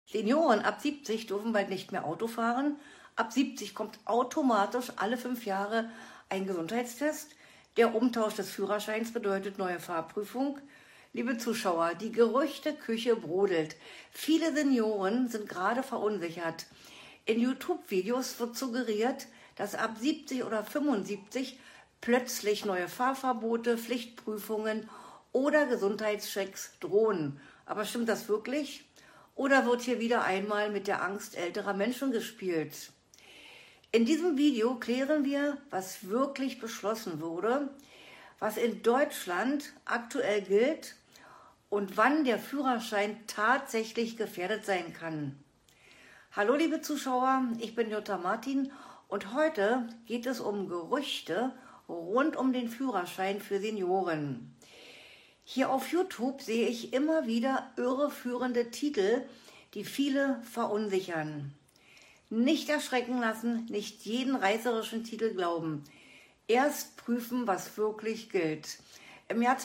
Senioren ab 70 dürfen bald nicht mehr Auto fahren. Ab 70 kommt automatisch alle 5 Jahre ein Gesundheitstest. Der Umtausch des Führerscheins bedeutet neue Fahrprüfung. Liebe Zuschauer, die Gerüchteküche brodelt. Viele Senioren sind gerade verunsichert. In YouTube-Videos wird suggeriert, dass ab 70 oder 75 plötzlich neue Fahrverbote, Pflichtprüfungen oder Gesundheitschecks drohen. Aber stimmt das wirklich? Oder wird hier wieder einmal mit der Angst älterer Menschen gespielt? In diesem Video klären wir, was wirklich beschlossen wurde, was in Deutschland aktuell gilt und wann der Führerschein tatsächlich gefährdet sein kann. Hallo liebe Zuschauer, ich bin Jutta Martin und heute geht es um Gerüchte rund um den Führerschein für Senioren. Hier auf YouTube sehe ich immer wieder irreführende Titel, die viele verunsichern. Nicht erschrecken lassen, nicht jeden reißerischen Titel glauben. Erst prüfen, was wirklich gilt. Im Jahr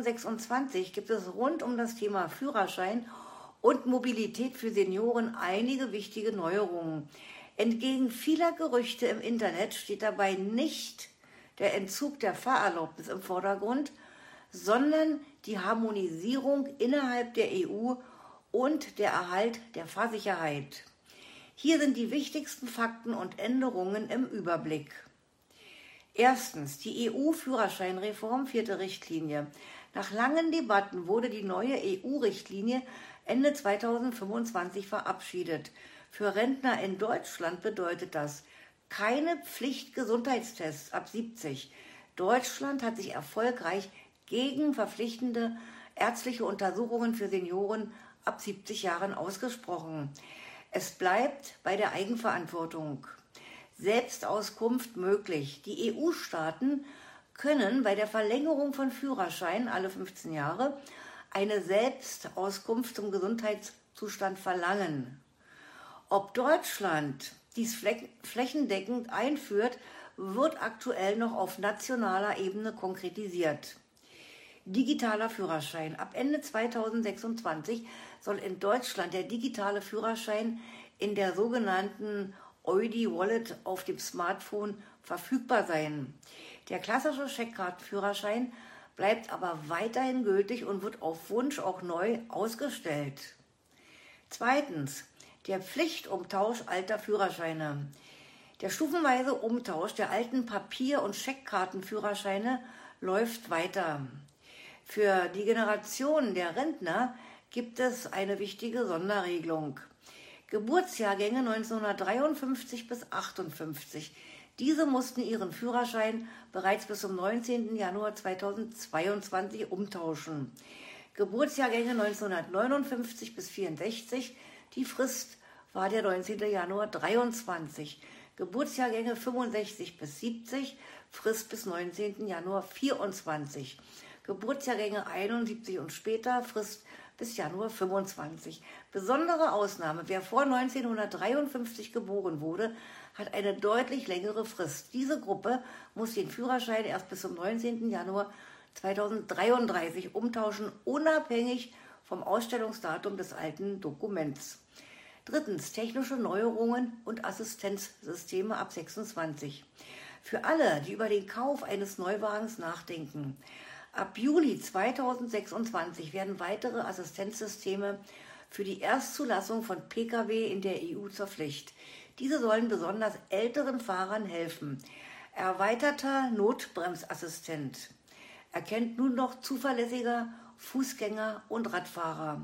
2026 gibt es rund um das Thema Führerschein und Mobilität für Senioren einige wichtige Neuerungen. Entgegen vieler Gerüchte im Internet steht dabei nicht der Entzug der Fahrerlaubnis im Vordergrund, sondern die Harmonisierung innerhalb der EU und der Erhalt der Fahrsicherheit. Hier sind die wichtigsten Fakten und Änderungen im Überblick. Erstens, die EU-Führerscheinreform, 4. Richtlinie. Nach langen Debatten wurde die neue EU-Richtlinie Ende 2025 verabschiedet. Für Rentner in Deutschland bedeutet das keine Pflichtgesundheitstests ab 70. Deutschland hat sich erfolgreich gegen verpflichtende ärztliche Untersuchungen für Senioren ab 70 Jahren ausgesprochen. Es bleibt bei der Eigenverantwortung. Selbstauskunft möglich. Die EU-Staaten können bei der Verlängerung von Führerscheinen alle 15 Jahre eine Selbstauskunft zum Gesundheitszustand verlangen. Ob Deutschland dies flächendeckend einführt, wird aktuell noch auf nationaler Ebene konkretisiert. Digitaler Führerschein. Ab Ende 2026 soll in Deutschland der digitale Führerschein in der sogenannten EUDI-Wallet auf dem Smartphone verfügbar sein. Der klassische Scheckkartenführerschein bleibt aber weiterhin gültig und wird auf Wunsch auch neu ausgestellt. Zweitens, der Pflichtumtausch alter Führerscheine. Der stufenweise Umtausch der alten Papier- und Scheckkartenführerscheine läuft weiter. Für die Generation der Rentner gibt es eine wichtige Sonderregelung. Geburtsjahrgänge 1953 bis 58. Diese mussten ihren Führerschein bereits bis zum 19. Januar 2022 umtauschen. Geburtsjahrgänge 1959 bis 64, die Frist war der 19. Januar 23. Geburtsjahrgänge 65 bis 70, Frist bis 19. Januar 24. Geburtsjahrgänge 71 und später, Frist bis Januar 25. Besondere Ausnahme: Wer vor 1953 geboren wurde, hat eine deutlich längere Frist. Diese Gruppe muss den Führerschein erst bis zum 19. Januar 2033 umtauschen, unabhängig vom Ausstellungsdatum des alten Dokuments. Drittens, technische Neuerungen und Assistenzsysteme ab 26. Für alle, die über den Kauf eines Neuwagens nachdenken. Ab Juli 2026 werden weitere Assistenzsysteme für die Erstzulassung von Pkw in der EU zur Pflicht. Diese sollen besonders älteren Fahrern helfen. Erweiterter Notbremsassistent erkennt nun noch zuverlässiger Fußgänger und Radfahrer.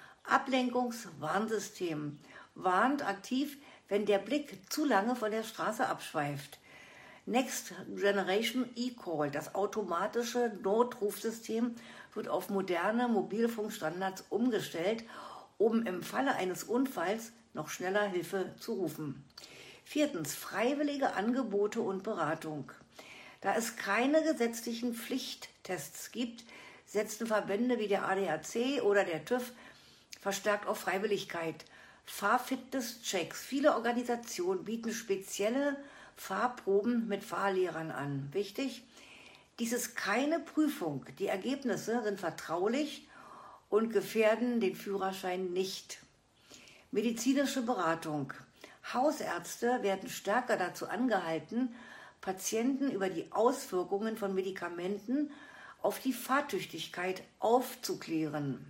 Ablenkungswarnsystem warnt aktiv, wenn der Blick zu lange von der Straße abschweift. Next Generation eCall, das automatische Notrufsystem, wird auf moderne Mobilfunkstandards umgestellt, um im Falle eines Unfalls noch schneller Hilfe zu rufen. Viertens, freiwillige Angebote und Beratung. Da es keine gesetzlichen Pflichttests gibt, setzen Verbände wie der ADAC oder der TÜV verstärkt auf Freiwilligkeit. Fahrfitnesschecks. Viele Organisationen bieten spezielle Fahrproben mit Fahrlehrern an. Wichtig, dies ist keine Prüfung. Die Ergebnisse sind vertraulich und gefährden den Führerschein nicht. Medizinische Beratung. Hausärzte werden stärker dazu angehalten, Patienten über die Auswirkungen von Medikamenten auf die Fahrtüchtigkeit aufzuklären.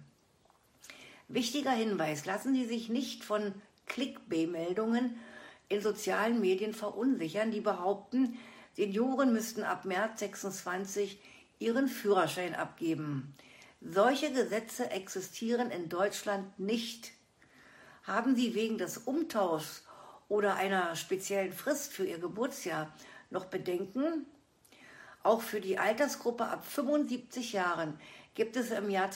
Wichtiger Hinweis: Lassen Sie sich nicht von Clickbait-Meldungen in sozialen Medien verunsichern, die behaupten, Senioren müssten ab März 26 ihren Führerschein abgeben. Solche Gesetze existieren in Deutschland nicht. Haben Sie wegen des Umtauschs oder einer speziellen Frist für Ihr Geburtsjahr noch Bedenken? Auch für die Altersgruppe ab 75 Jahren gibt es im Jahr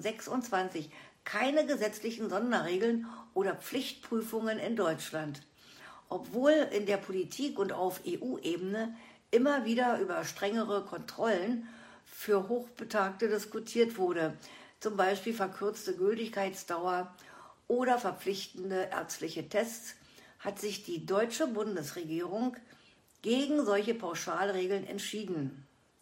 2026 keine gesetzlichen Sonderregeln oder Pflichtprüfungen in Deutschland. Obwohl in der Politik und auf EU-Ebene immer wieder über strengere Kontrollen für Hochbetagte diskutiert wurde, zum Beispiel verkürzte Gültigkeitsdauer oder verpflichtende ärztliche Tests, hat sich die deutsche Bundesregierung gegen solche Pauschalregeln entschieden.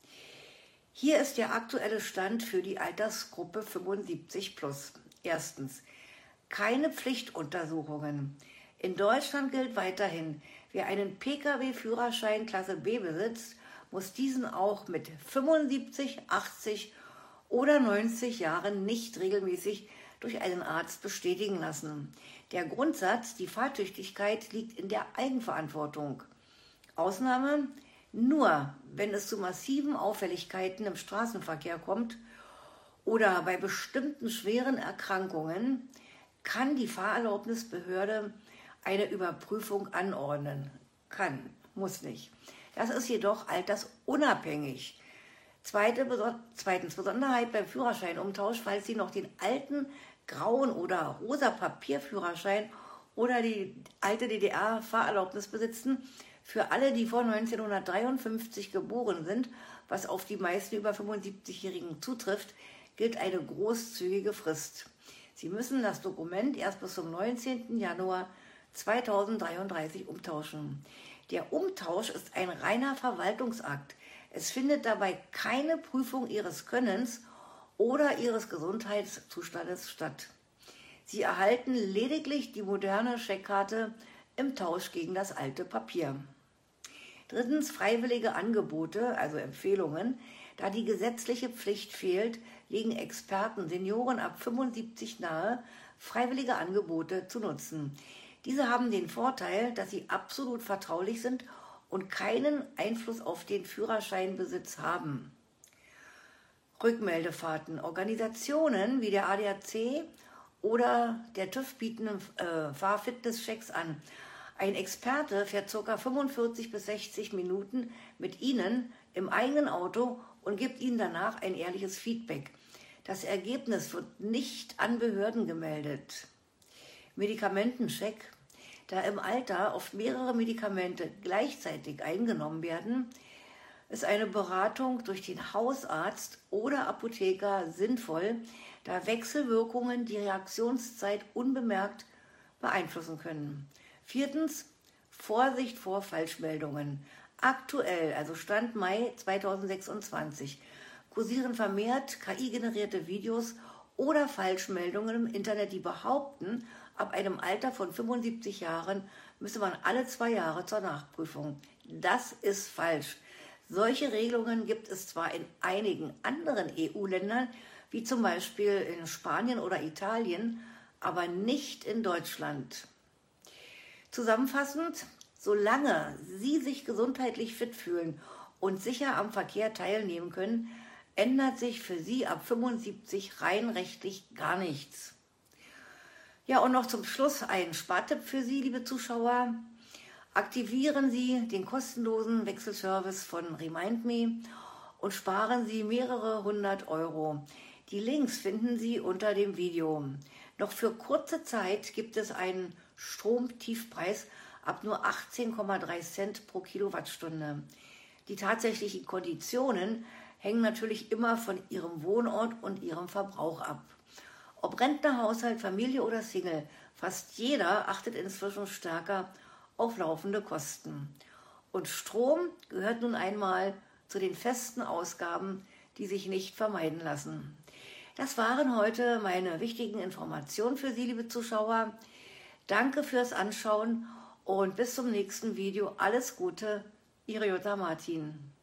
Hier ist der aktuelle Stand für die Altersgruppe 75+. Erstens: keine Pflichtuntersuchungen. In Deutschland gilt weiterhin, wer einen Pkw-Führerschein Klasse B besitzt, muss diesen auch mit 75, 80 oder 90 Jahren nicht regelmäßig durch einen Arzt bestätigen lassen. Der Grundsatz, die Fahrtüchtigkeit liegt in der Eigenverantwortung. Ausnahme: nur wenn es zu massiven Auffälligkeiten im Straßenverkehr kommt oder bei bestimmten schweren Erkrankungen, kann die Fahrerlaubnisbehörde eine Überprüfung anordnen. Kann, muss nicht. Das ist jedoch altersunabhängig. Zweitens: Besonderheit beim Führerscheinumtausch: Falls Sie noch den alten grauen oder rosa Papierführerschein oder die alte DDR-Fahrerlaubnis besitzen, für alle, die vor 1953 geboren sind, was auf die meisten über 75-Jährigen zutrifft, gilt eine großzügige Frist. Sie müssen das Dokument erst bis zum 19. Januar 2033 umtauschen. Der Umtausch ist ein reiner Verwaltungsakt. Es findet dabei keine Prüfung Ihres Könnens oder Ihres Gesundheitszustandes statt. Sie erhalten lediglich die moderne Scheckkarte im Tausch gegen das alte Papier. Drittens: freiwillige Angebote, also Empfehlungen. Da die gesetzliche Pflicht fehlt, legen Experten Senioren ab 75 nahe, freiwillige Angebote zu nutzen. Diese haben den Vorteil, dass sie absolut vertraulich sind und keinen Einfluss auf den Führerscheinbesitz haben. Rückmeldefahrten. Organisationen wie der ADAC oder der TÜV bieten Fahrfitnesschecks an. Ein Experte fährt ca. 45 bis 60 Minuten mit Ihnen im eigenen Auto und gibt Ihnen danach ein ehrliches Feedback. Das Ergebnis wird nicht an Behörden gemeldet. Medikamentencheck. Da im Alter oft mehrere Medikamente gleichzeitig eingenommen werden, ist eine Beratung durch den Hausarzt oder Apotheker sinnvoll, da Wechselwirkungen die Reaktionszeit unbemerkt beeinflussen können. Viertens: Vorsicht vor Falschmeldungen. Aktuell, also Stand Mai 2026, kursieren vermehrt KI-generierte Videos oder Falschmeldungen im Internet, die behaupten, ab einem Alter von 75 Jahren müsse man alle 2 Jahre zur Nachprüfung. Das ist falsch. Solche Regelungen gibt es zwar in einigen anderen EU-Ländern, wie zum Beispiel in Spanien oder Italien, aber nicht in Deutschland. Zusammenfassend: Solange Sie sich gesundheitlich fit fühlen und sicher am Verkehr teilnehmen können, ändert sich für Sie ab 75 rein rechtlich gar nichts. Ja, und noch zum Schluss ein Spartipp für Sie, liebe Zuschauer. Aktivieren Sie den kostenlosen Wechselservice von RemindMe und sparen Sie mehrere 100 Euro. Die Links finden Sie unter dem Video. Noch für kurze Zeit gibt es einen Stromtiefpreis ab nur 18,3 Cent pro Kilowattstunde. Die tatsächlichen Konditionen hängen natürlich immer von Ihrem Wohnort und Ihrem Verbrauch ab. Ob Rentner, Haushalt, Familie oder Single, fast jeder achtet inzwischen stärker auf laufende Kosten. Und Strom gehört nun einmal zu den festen Ausgaben, die sich nicht vermeiden lassen. Das waren heute meine wichtigen Informationen für Sie, liebe Zuschauer. Danke fürs Anschauen und bis zum nächsten Video. Alles Gute, Ihre Jutta Martin.